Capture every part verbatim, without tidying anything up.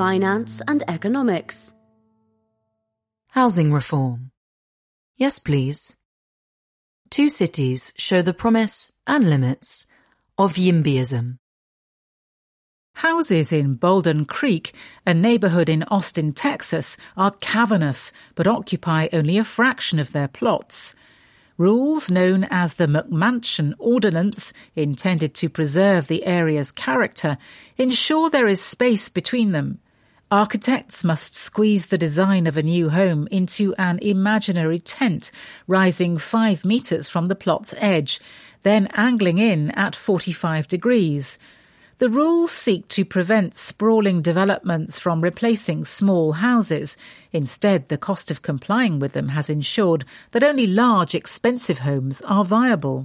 finance and economics. Housing reform. Yes, please. Two cities show the promise and limits of YIMBYism. Houses in Bolden Creek, a neighbourhood in Austin, Texas, are cavernous but occupy only a fraction of their plots. Rules known as the McMansion Ordinance, intended to preserve the area's character, ensure there is space between them. Architects must squeeze the design of a new home into an imaginary tent rising five metres from the plot's edge, then angling in at forty-five degrees. The rules seek to prevent sprawling developments from replacing small houses. Instead, the cost of complying with them has ensured that only large, expensive homes are viable.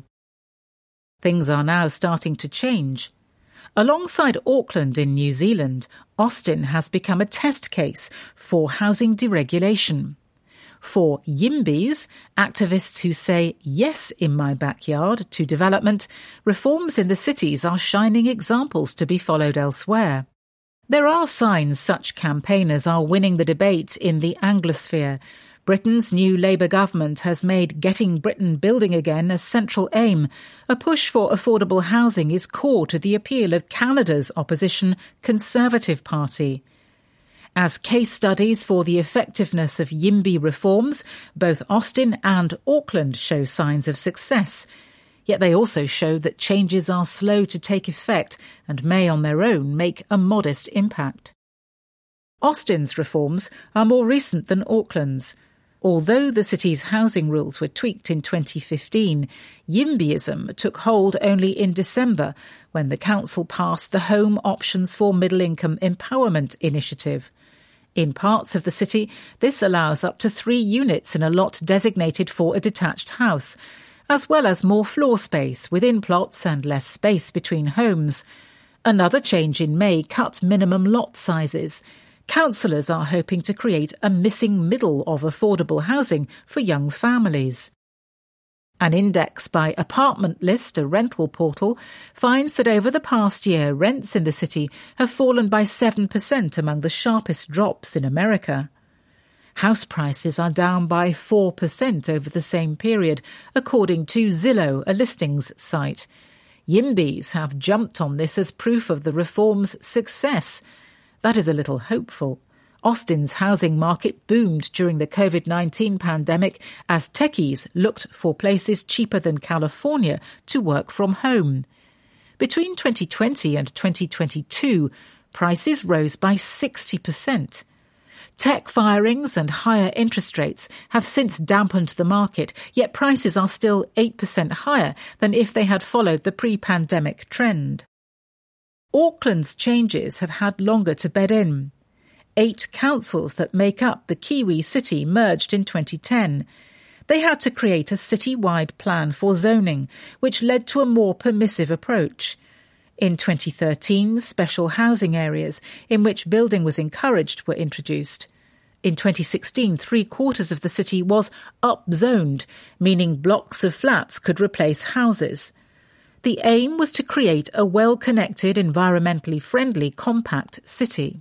Things are now starting to change. Alongside Auckland in New Zealand, Austin has become a test case for housing deregulation. For YIMBYs, activists who say yes in my backyard to development, reforms in the cities are shining examples to be followed elsewhere. There are signs such campaigners are winning the debate in the Anglosphere. Britain's new Labour government has made Getting Britain Building Again a central aim. A push for affordable housing is core to the appeal of Canada's opposition Conservative Party. As case studies for the effectiveness of YIMBY reforms, both Austin and Auckland show signs of success. Yet they also show that changes are slow to take effect and may on their own make a modest impact. Austin's reforms are more recent than Auckland's. Although the city's housing rules were tweaked in twenty fifteen, YIMBYism took hold only in December when the council passed the Home Options for Middle-Income Empowerment initiative. In parts of the city, this allows up to three units in a lot designated for a detached house, as well as more floor space within plots and less space between homes. Another change in May cut minimum lot sizes. Councillors are hoping to create a missing middle of affordable housing for young families. An index by Apartment List, a rental portal, finds that over the past year rents in the city have fallen by seven percent, among the sharpest drops in America. House prices are down by four percent over the same period, according to Zillow, a listings site. YIMBYs have jumped on this as proof of the reform's success. That is a little hopeful. Austin's housing market boomed during the covid nineteen pandemic as techies looked for places cheaper than California to work from home. Between twenty twenty and twenty twenty-two, prices rose by sixty percent. Tech firings and higher interest rates have since dampened the market, yet prices are still eight percent higher than if they had followed the pre-pandemic trend. Auckland's changes have had longer to bed in. Eight councils that make up the Kiwi city merged in twenty ten. They had to create a city-wide plan for zoning, which led to a more permissive approach. In twenty thirteen, special housing areas in which building was encouraged were introduced. In twenty sixteen, three-quarters of the city was up-zoned, meaning blocks of flats could replace houses. The aim was to create a well-connected, environmentally friendly, compact city.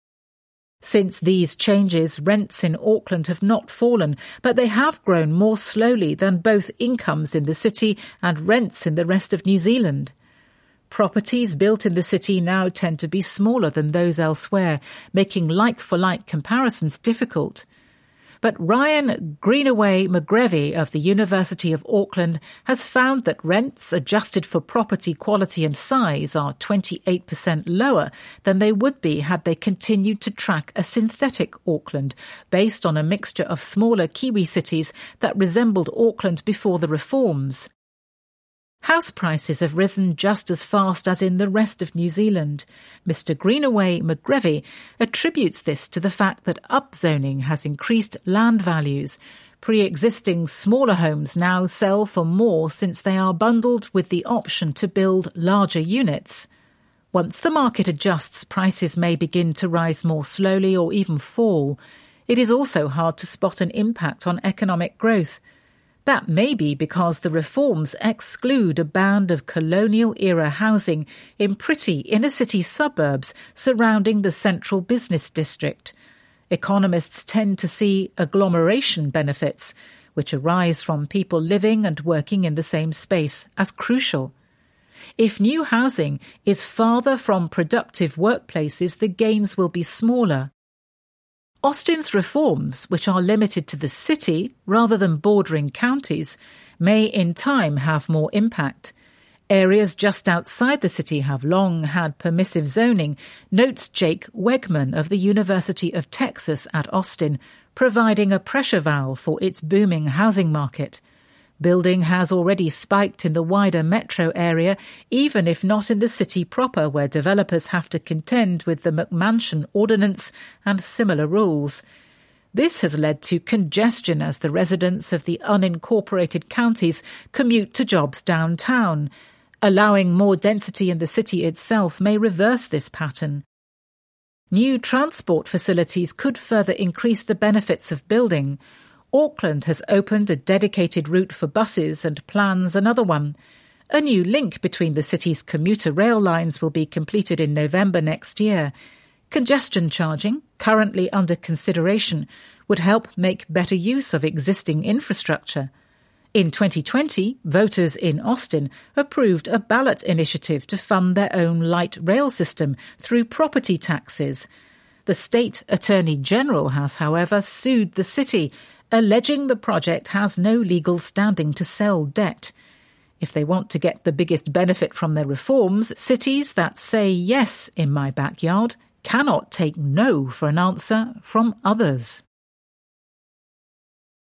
Since these changes, rents in Auckland have not fallen, but they have grown more slowly than both incomes in the city and rents in the rest of New Zealand. Properties built in the city now tend to be smaller than those elsewhere, making like-for-like comparisons difficult. But Ryan Greenaway-McGrevy of the University of Auckland has found that rents adjusted for property quality and size are twenty-eight percent lower than they would be had they continued to track a synthetic Auckland, based on a mixture of smaller Kiwi cities that resembled Auckland before the reforms. House prices have risen just as fast as in the rest of New Zealand. Mister Greenaway-McGrevy attributes this to the fact that upzoning has increased land values. Pre-existing smaller homes now sell for more since they are bundled with the option to build larger units. Once the market adjusts, prices may begin to rise more slowly or even fall. It is also hard to spot an impact on economic growth. That may be because the reforms exclude a band of colonial-era housing in pretty inner-city suburbs surrounding the central business district. Economists tend to see agglomeration benefits, which arise from people living and working in the same space, as crucial. If new housing is farther from productive workplaces, the gains will be smaller. Austin's reforms, which are limited to the city rather than bordering counties, may in time have more impact. Areas just outside the city have long had permissive zoning, notes Jake Wegman of the University of Texas at Austin, providing a pressure valve for its booming housing market. Building has already spiked in the wider metro area, even if not in the city proper, where developers have to contend with the McMansion Ordinance and similar rules. This has led to congestion as the residents of the unincorporated counties commute to jobs downtown. Allowing more density in the city itself may reverse this pattern. New transport facilities could further increase the benefits of building. Auckland has opened a dedicated route for buses and plans another one. A new link between the city's commuter rail lines will be completed in November next year. Congestion charging, currently under consideration, would help make better use of existing infrastructure. In twenty twenty, voters in Austin approved a ballot initiative to fund their own light rail system through property taxes. The state attorney general has, however, sued the city, alleging the project has no legal standing to sell debt. If they want to get the biggest benefit from their reforms, cities that say yes in my backyard cannot take no for an answer from others.